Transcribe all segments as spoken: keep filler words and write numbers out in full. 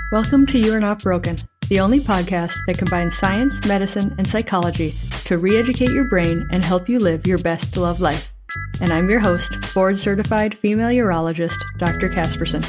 Welcome to You Are Not Broken, the only podcast that combines science, medicine, and psychology to re-educate your brain and help you live your best love life. And I'm your host, board-certified female urologist, Doctor Casperson.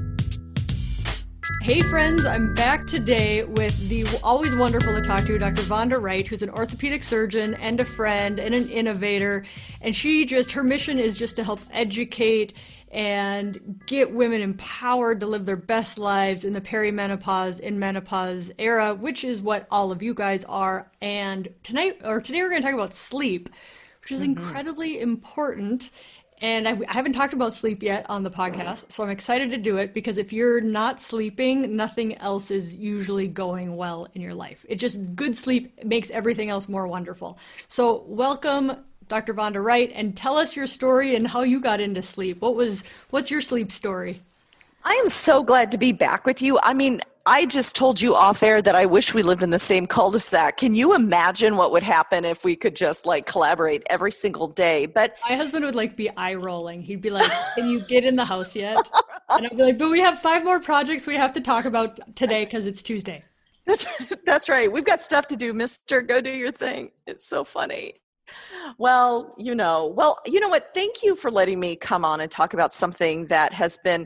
Hey friends, I'm back today with the always wonderful to talk to Doctor Vonda Wright, who's an orthopedic surgeon and a friend and an innovator. And she just, her mission is just to help educate and get women empowered to live their best lives in the perimenopause and menopause era, which is what all of you guys are. And tonight, or today we're going to talk about sleep, which is mm-hmm. incredibly important. And I, I haven't talked about sleep yet on the podcast, so I'm excited to do it because if you're not sleeping, nothing else is usually going well in your life. It just, good sleep makes everything else more wonderful. So welcome, Doctor Vonda Wright, and tell us your story and how you got into sleep. What was, what's your sleep story? I am so glad to be back with you. I mean, I just told you off air that I wish we lived in the same cul-de-sac. Can you imagine what would happen if we could just like collaborate every single day? But my husband would like be eye rolling. He'd be like, can you get in the house yet? And I'd be like, but we have five more projects we have to talk about today because it's Tuesday. That's, that's right. We've got stuff to do, mister. Go do your thing. It's so funny. Well, you know, well, you know what? Thank you for letting me come on and talk about something that has been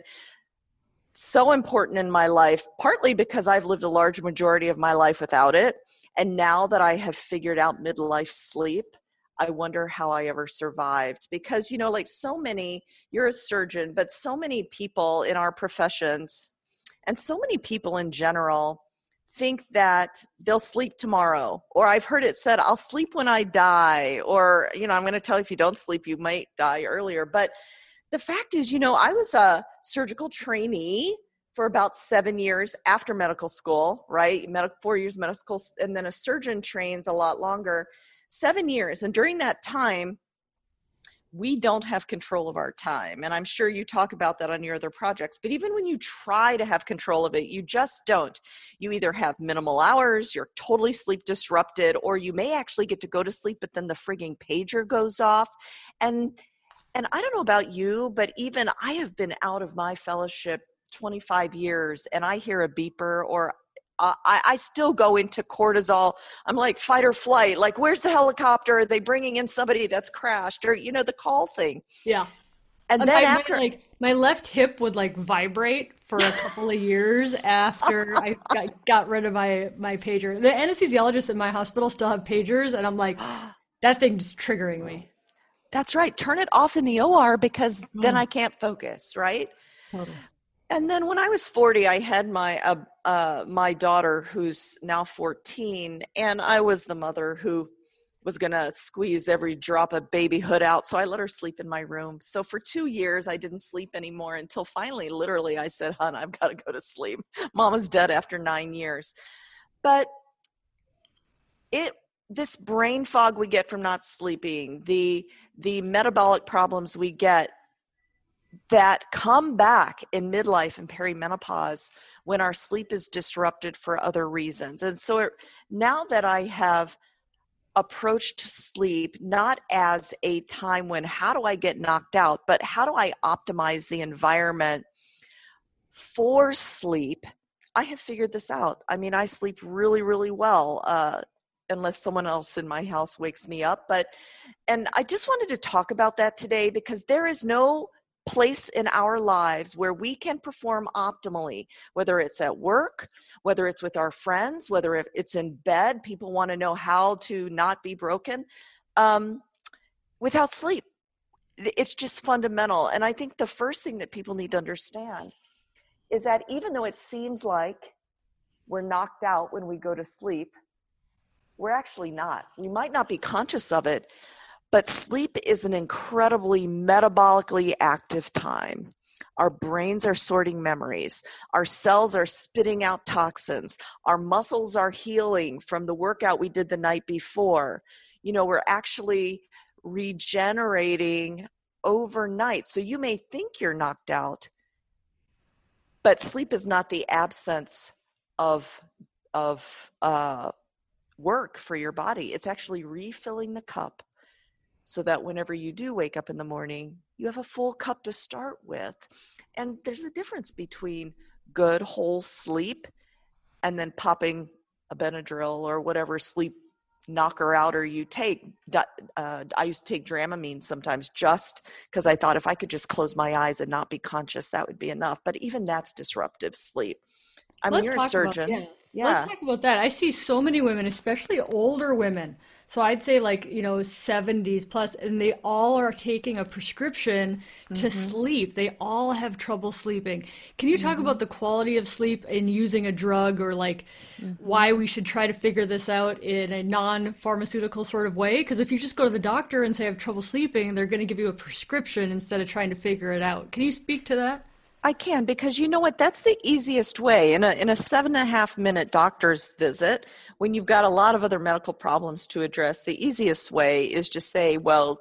so important in my life, partly because I've lived a large majority of my life without it. And now that I have figured out midlife sleep, I wonder how I ever survived. Because, you know, like so many, you're a surgeon, but so many people in our professions and so many people in general think that they'll sleep tomorrow. Or I've heard it said, I'll sleep when I die. Or, you know, I'm going to tell you if you don't sleep, you might die earlier. But the fact is, you know, I was a surgical trainee for about seven years after medical school, right? Med- four years medical, and then a surgeon trains a lot longer, seven years. And during that time, we don't have control of our time. And I'm sure you talk about that on your other projects. But even when you try to have control of it, you just don't. You either have minimal hours, you're totally sleep disrupted, or you may actually get to go to sleep, but then the frigging pager goes off. And And I don't know about you, but even I have been out of my fellowship twenty-five years and I hear a beeper or uh, I, I still go into cortisol. I'm like fight or flight, like where's the helicopter? Are they bringing in somebody that's crashed or, you know, the call thing. Yeah. And then I, after my, like my left hip would like vibrate for a couple of years after I got, got rid of my, my pager. The anesthesiologists in my hospital still have pagers and I'm like, that thing's triggering me. That's right. Turn it off in the O R because then I can't focus, right? Totally. And then when I was forty, I had my uh, uh, my daughter who's now fourteen, and I was the mother who was going to squeeze every drop of babyhood out, so I let her sleep in my room. So for two years, I didn't sleep anymore until finally, literally, I said, hon, I've got to go to sleep. Mama's dead after nine years. But it this brain fog we get from not sleeping, the the metabolic problems we get that come back in midlife and perimenopause when our sleep is disrupted for other reasons. And so it, now that I have approached sleep not as a time when how do I get knocked out, but how do I optimize the environment for sleep, I have figured this out. I mean, I sleep really, really well. Uh, unless someone else in my house wakes me up. But, and I just wanted to talk about that today because there is no place in our lives where we can perform optimally, whether it's at work, whether it's with our friends, whether it's in bed, people want to know how to not be broken, um, without sleep. It's just fundamental. And I think the first thing that people need to understand is that even though it seems like we're knocked out when we go to sleep, we're actually not. We might not be conscious of it, but sleep is an incredibly metabolically active time. Our brains are sorting memories. Our cells are spitting out toxins. Our muscles are healing from the workout we did the night before. You know, we're actually regenerating overnight. So you may think you're knocked out, but sleep is not the absence of, of, uh, work for your body. It's actually refilling the cup so that whenever you do wake up in the morning, you have a full cup to start with. And there's a difference between good whole sleep and then popping a Benadryl or whatever sleep knocker outer you take. Uh, I used to take Dramamine sometimes just because I thought if I could just close my eyes and not be conscious, that would be enough. But even that's disruptive sleep. I mean, Let's you're a talk about, surgeon. yeah. Let's Yeah. talk about that. I see so many women, especially older women. So I'd say like, you know, seventies plus, and they all are taking a prescription to Mm-hmm. sleep. They all have trouble sleeping. Can you talk Mm-hmm. about the quality of sleep in using a drug, or like Mm-hmm. why we should try to figure this out in a non-pharmaceutical sort of way? Because if you just go to the doctor and say I have trouble sleeping, they're going to give you a prescription instead of trying to figure it out. Can you speak to that? I can, because you know what? That's the easiest way. In a in a seven and a half minute doctor's visit, when you've got a lot of other medical problems to address, the easiest way is just say, well,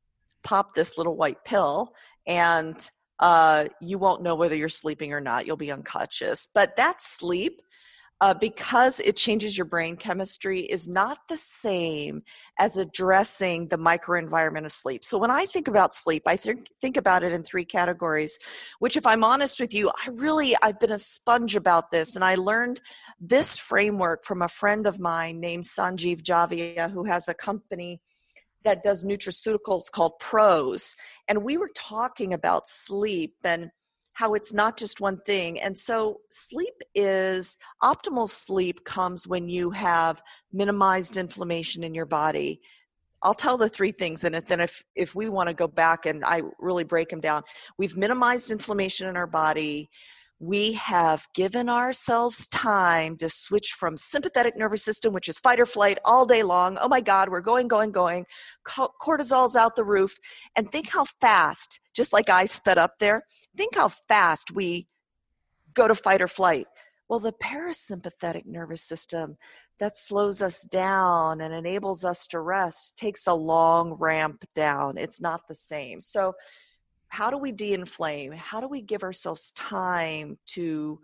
pop this little white pill and uh, you won't know whether you're sleeping or not. You'll be unconscious. But that sleep, uh, because it changes your brain chemistry, is not the same as addressing the microenvironment of sleep. So when I think about sleep, I think think about it in three categories, which, if I'm honest with you, I really, I've been a sponge about this. And I learned this framework from a friend of mine named Sanjeev Javia, who has a company that does nutraceuticals called Pros. And we were talking about sleep and how it's not just one thing. And so sleep is, optimal sleep comes when you have minimized inflammation in your body. I'll tell the three things, and then if, if we want to go back and I really break them down, we've minimized inflammation in our body. We have given ourselves time to switch from sympathetic nervous system, which is fight or flight all day long. Oh my God, we're going, going, going. Cortisol's out the roof. And think how fast, just like I sped up there, think how fast we go to fight or flight. Well, the parasympathetic nervous system that slows us down and enables us to rest takes a long ramp down. It's not the same. So how do we de-inflame? How do we give ourselves time to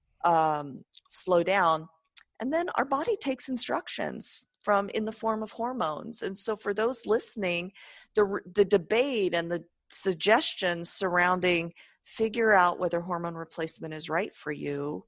um, slow down? And then our body takes instructions from in the form of hormones. And so for those listening, the the debate and the suggestions surrounding figure out whether hormone replacement is right for you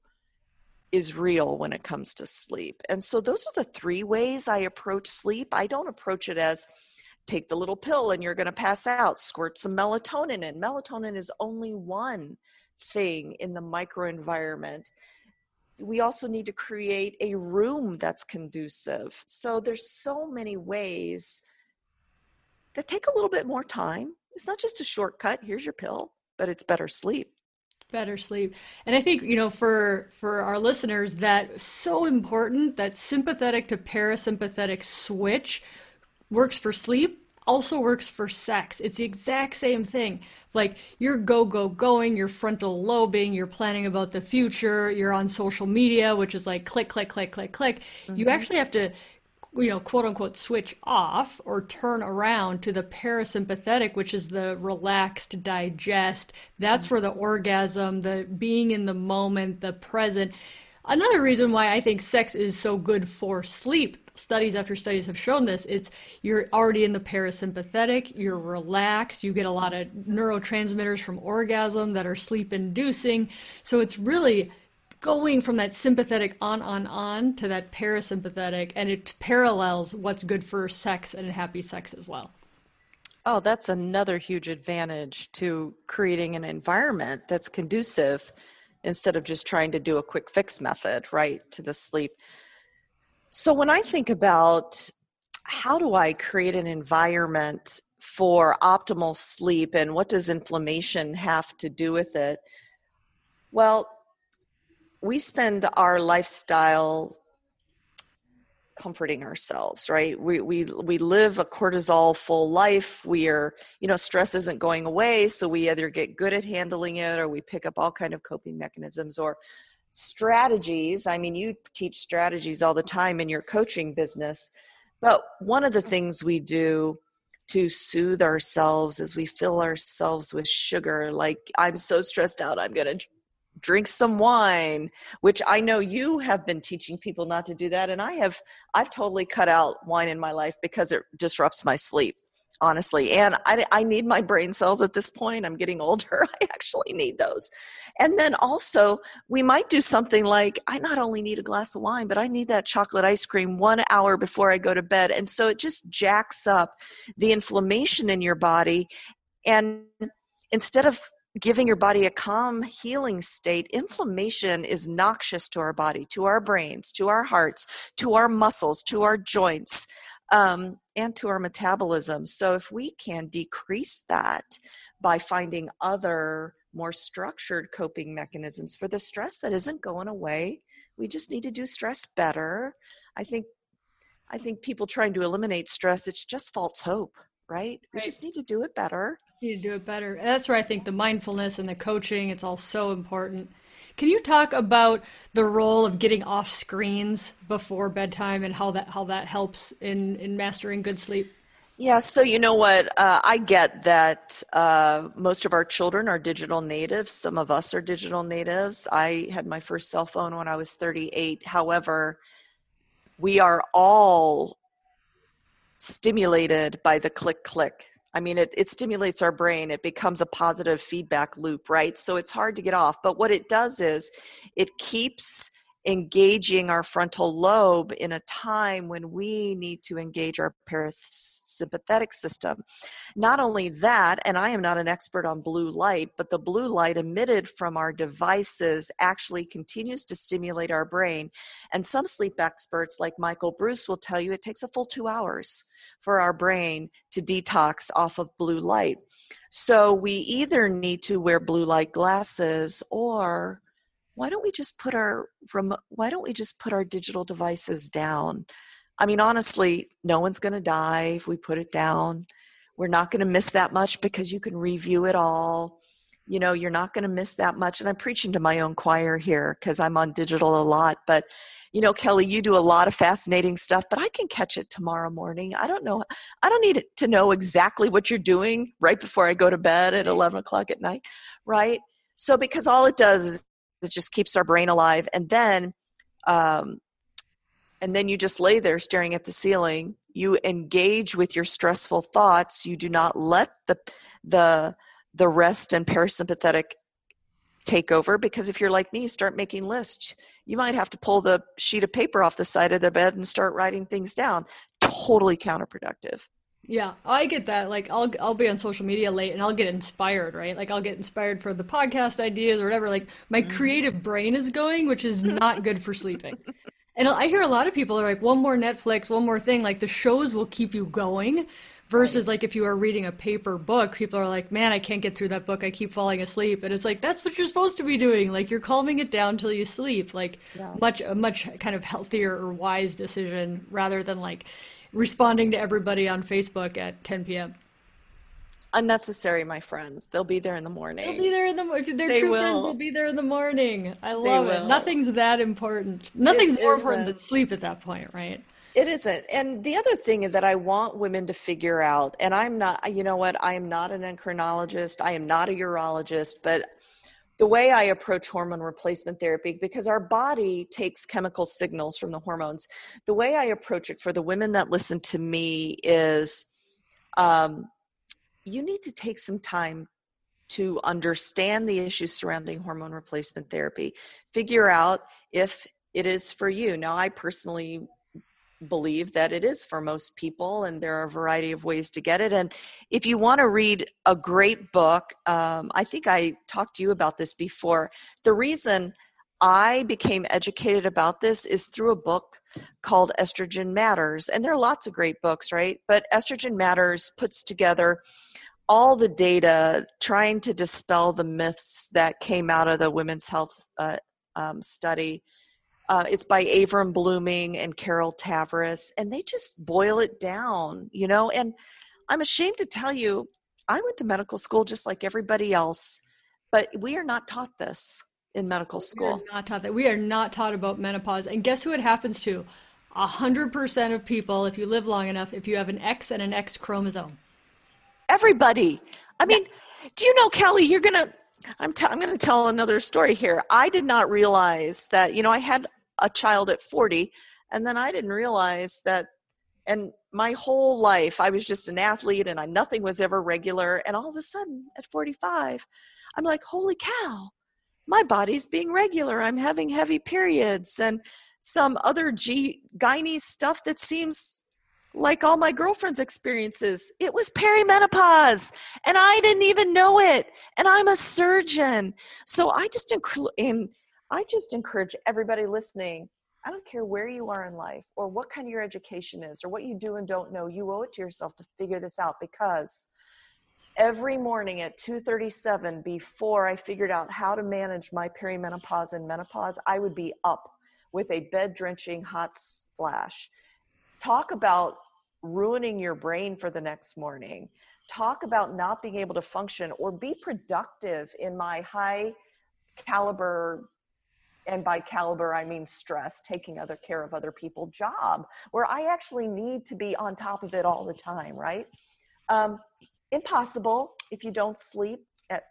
is real when it comes to sleep. And so those are the three ways I approach sleep. I don't approach it as take the little pill and you're going to pass out, squirt some melatonin in. Melatonin is only one thing in the microenvironment. We also need to create a room that's conducive. So there's so many ways that take a little bit more time. It's not just a shortcut, here's your pill, but it's better sleep. Better sleep. And I think, you know, for for our listeners, that so important, that sympathetic to parasympathetic switch works for sleep, also works for sex. It's the exact same thing. Like you're go, go, going, you're frontal lobing, you're planning about the future, you're on social media, which is like click, click, click, click, click. Mm-hmm. You actually have to, you know, quote unquote, switch off or turn around to the parasympathetic, which is the relaxed digest. That's mm-hmm. where the orgasm, the being in the moment, the present. Another reason why I think sex is so good for sleep, studies after studies have shown this, it's you're already in the parasympathetic, you're relaxed, you get a lot of neurotransmitters from orgasm that are sleep inducing. So it's really going from that sympathetic on, on, on to that parasympathetic, and it parallels what's good for sex and happy sex as well. Oh, that's another huge advantage to creating an environment that's conducive instead of just trying to do a quick fix method, right, to the sleep. So when I think about how do I create an environment for optimal sleep and what does inflammation have to do with it? Well, we spend our lifestyle comforting ourselves, right? We we we live a cortisol full life. We are, you know, stress isn't going away, so we either get good at handling it or we pick up all kind of coping mechanisms or strategies. I mean, you teach strategies all the time in your coaching business, but one of the things we do to soothe ourselves is we fill ourselves with sugar. Like, I'm so stressed out, I'm going to drink some wine, which I know you have been teaching people not to do that. And I have, I've totally cut out wine in my life because it disrupts my sleep. honestly. And I, I need my brain cells at this point. I'm getting older. I actually need those. And then also, we might do something like, I not only need a glass of wine, but I need that chocolate ice cream one hour before I go to bed. And so it just jacks up the inflammation in your body. And instead of giving your body a calm, healing state, inflammation is noxious to our body, to our brains, to our hearts, to our muscles, to our joints. Um, and to our metabolism. So if we can decrease that by finding other more structured coping mechanisms for the stress that isn't going away, we just need to do stress better. I think I think people trying to eliminate stress, it's just false hope, right? We Right. just need to do it better. You need to do it better. And that's where I think the mindfulness and the coaching, it's all so important. Can you talk about the role of getting off screens before bedtime and how that how that helps in, in mastering good sleep? Yeah, so you know what? Uh, I get that uh, most of our children are digital natives. Some of us are digital natives. I had my first cell phone when I was thirty-eight. However, we are all stimulated by the click, click. I mean, it, it stimulates our brain. It becomes a positive feedback loop, right? So it's hard to get off. But what it does is it keeps engaging our frontal lobe in a time when we need to engage our parasympathetic system. Not only that, and I am not an expert on blue light, but the blue light emitted from our devices actually continues to stimulate our brain. And some sleep experts like Michael Bruce will tell you it takes a full two hours for our brain to detox off of blue light. So we either need to wear blue light glasses, or why don't we just put our why don't we just put our digital devices down? I mean, honestly, no one's going to die if we put it down. We're not going to miss that much because you can review it all. You know, you're not going to miss that much. And I'm preaching to my own choir here because I'm on digital a lot. But, you know, Kelly, you do a lot of fascinating stuff, but I can catch it tomorrow morning. I don't know. I don't need to know exactly what you're doing right before I go to bed at eleven o'clock at night, right? So because all it does is it just keeps our brain alive. And then, um, and then you just lay there staring at the ceiling. You engage with your stressful thoughts. You do not let the, the, the rest and parasympathetic take over, because if you're like me, start making lists. You might have to pull the sheet of paper off the side of the bed and start writing things down. Totally counterproductive. Yeah, I get that. Like, I'll I'll be on social media late and I'll get inspired, right? Like, I'll get inspired for the podcast ideas or whatever. Like, my creative brain is going, which is not good for sleeping. And I hear a lot of people are like, one more Netflix, one more thing. Like, the shows will keep you going versus, like, if you are reading a paper book, people are like, man, I can't get through that book. I keep falling asleep. And it's like, that's what you're supposed to be doing. Like, you're calming it down till you sleep. Like, Yeah. much a much kind of healthier or wise decision rather than, like, responding to everybody on Facebook at ten p.m. Unnecessary, my friends. They'll be there in the morning. They'll be there in the if they're They true will. friends. They'll be there in the morning. I love it. will. Nothing's that important. Nothing's It more important isn't. than sleep at that point, right? It isn't. And the other thing that I want women to figure out, and I'm not, you know what, I am not an endocrinologist, I am not a urologist, but the way I approach hormone replacement therapy, because our body takes chemical signals from the hormones, the way I approach it for the women that listen to me is um, you need to take some time to understand the issues surrounding hormone replacement therapy, figure out if it is for you. Now, I personally believe that it is for most people, and there are a variety of ways to get it. And if you want to read a great book, um, I think I talked to you about this before. The reason I became educated about this is through a book called Estrogen Matters. And there are lots of great books, right? But Estrogen Matters puts together all the data trying to dispel the myths that came out of the women's health uh, um, study. Uh, it's by Avram Blooming and Carol Tavris, and they just boil it down, you know. And I'm ashamed to tell you, I went to medical school just like everybody else, but we are not taught this in medical school. We are not taught that. We are not taught about menopause. And guess who it happens to? A hundred percent of people, if you live long enough, if you have an X and an X chromosome. Everybody. I mean, do you know, Kelly, you're going to, I'm, t- I'm going to tell another story here. I did not realize that, you know, I had a child at forty, and then I didn't realize that, and my whole life, I was just an athlete and I, nothing was ever regular. And all of a sudden at forty-five, I'm like, holy cow, my body's being regular. I'm having heavy periods and some other G- gynae stuff that seems like all my girlfriend's experiences. It was perimenopause and I didn't even know it. And I'm a surgeon. So I just, inc- and I just encourage everybody listening, I don't care where you are in life or what kind of your education is or what you do and don't know, you owe it to yourself to figure this out, because every morning at two thirty-seven, before I figured out how to manage my perimenopause and menopause, I would be up with a bed-drenching hot splash. Talk about ruining your brain for the next morning. Talk about not being able to function or be productive in my high caliber, and by caliber, I mean stress, taking other care of other people job, where I actually need to be on top of it all the time, right? Um, impossible if you don't sleep. At,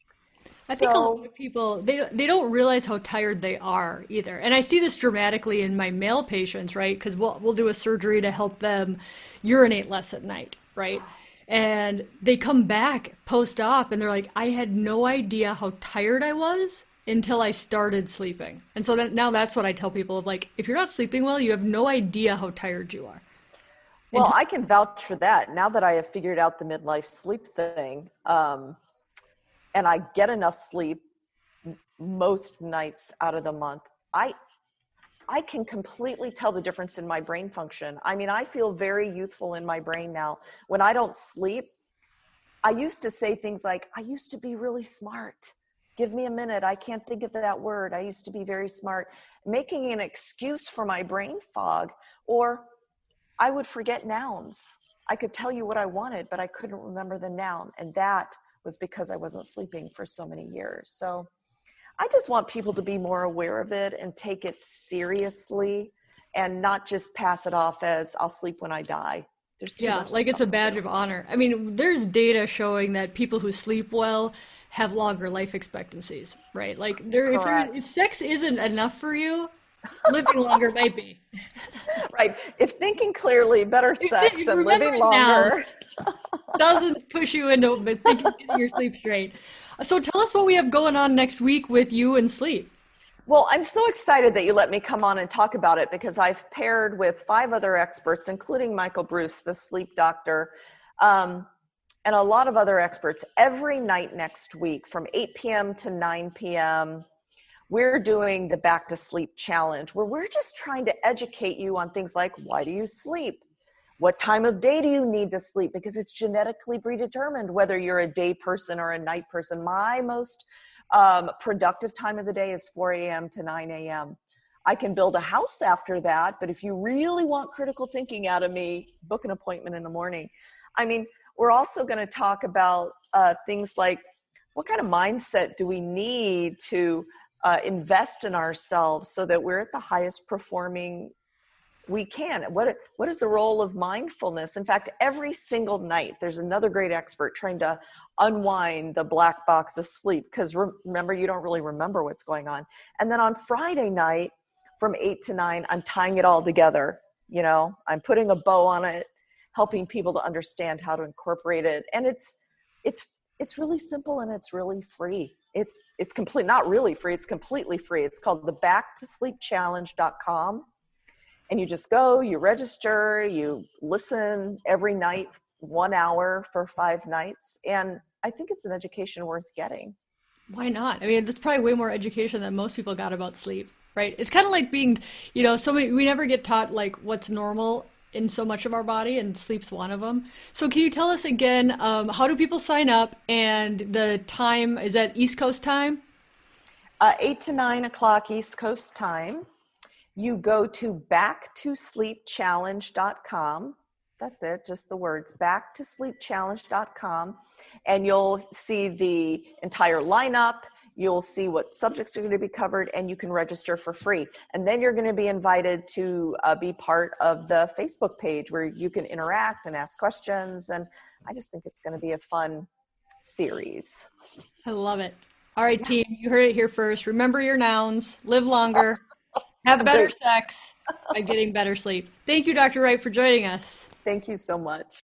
I so, think a lot of people, they they don't realize how tired they are either. And I see this dramatically in my male patients, right? Because we'll, we'll do a surgery to help them urinate less at night, right? And they come back post-op and they're like, I had no idea how tired I was until I started sleeping. And so that, now that's what I tell people of like, if you're not sleeping well, you have no idea how tired you are. Well, until- I can vouch for that. Now that I have figured out the midlife sleep thing, um, and I get enough sleep most nights out of the month, I I can completely tell the difference in my brain function. I mean, I feel very youthful in my brain now. When I don't sleep, I used to say things like, I used to be really smart. Give me a minute. I can't think of that word. I used to be very smart. Making an excuse for my brain fog, or I would forget nouns. I could tell you what I wanted, but I couldn't remember the noun. And that was because I wasn't sleeping for so many years. So I just want people to be more aware of it and take it seriously and not just pass it off as I'll sleep when I die. There's too yeah, much like it's a badge of honor. I mean, there's data showing that people who sleep well have longer life expectancies, right? Like there, if, there, if sex isn't enough for you, living longer might be. Right. If thinking clearly, better sex, if, if and living longer now, doesn't push you into but thinking getting your sleep straight. So tell us what we have going on next week with you and sleep. Well, I'm so excited that you let me come on and talk about it, because I've paired with five other experts, including Michael Bruce, the sleep doctor, um, and a lot of other experts. Every night next week from eight p.m. to nine p.m., we're doing the Back to Sleep Challenge, where we're just trying to educate you on things like, why do you sleep? What time of day do you need to sleep? Because it's genetically predetermined whether you're a day person or a night person. My most um, productive time of the day is four a.m. to nine a.m. I can build a house after that, but if you really want critical thinking out of me, book an appointment in the morning. I mean, we're also going to talk about uh, things like, what kind of mindset do we need to uh, invest in ourselves so that we're at the highest performing we can? What, what is the role of mindfulness? In fact, every single night, there's another great expert trying to unwind the black box of sleep, because re- remember, you don't really remember what's going on. And then on Friday night, from eight to nine, I'm tying it all together. You know, I'm putting a bow on it, helping people to understand how to incorporate it. And it's, it's, it's really simple and it's really free. It's, it's complete, not really free. It's completely free. It's called the back to sleep challenge dot com. And you just go, you register, you listen every night, one hour for five nights. And I think it's an education worth getting. Why not? I mean, there's probably way more education than most people got about sleep, right? It's kind of like being, you know, so many, we never get taught like what's normal in so much of our body, and sleep's one of them. So can you tell us again, um, how do people sign up, and the time, is that East Coast time? Uh, eight to nine o'clock East Coast time. You go to back to sleep challenge dot com. That's it, just the words, back to sleep challenge dot com. And you'll see the entire lineup. You'll see what subjects are going to be covered, and you can register for free. And then you're going to be invited to uh, be part of the Facebook page where you can interact and ask questions. And I just think it's going to be a fun series. I love it. All right, team, you heard it here first. Remember your nouns, live longer, have better sex by getting better sleep. Thank you, Doctor Wright, for joining us. Thank you so much.